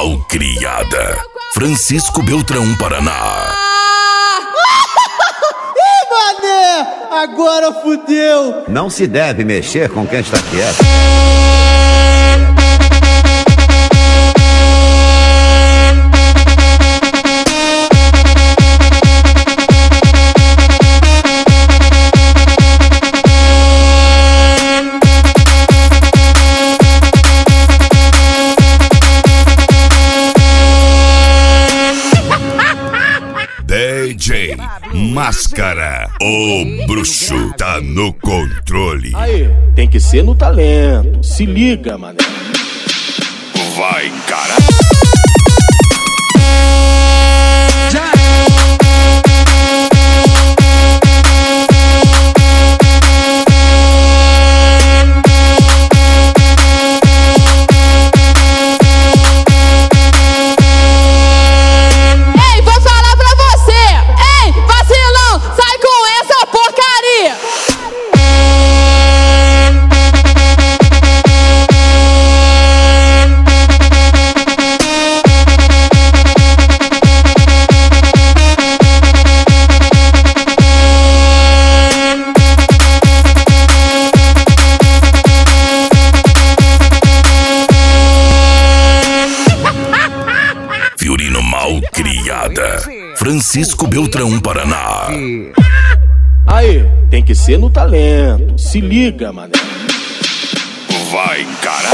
Malcriada. Francisco Beltrão, Paraná. Ih, mané! Agora fudeu! Não se deve mexer com quem está quieto. DJ Máscara, o bruxo tá no controle. Aí, tem que ser no talento. Se liga, mané. Vai, cara. Malcriada. Francisco Beltrão, Paraná. Aí, tem que ser no talento. Se liga, mané. Vai, cara.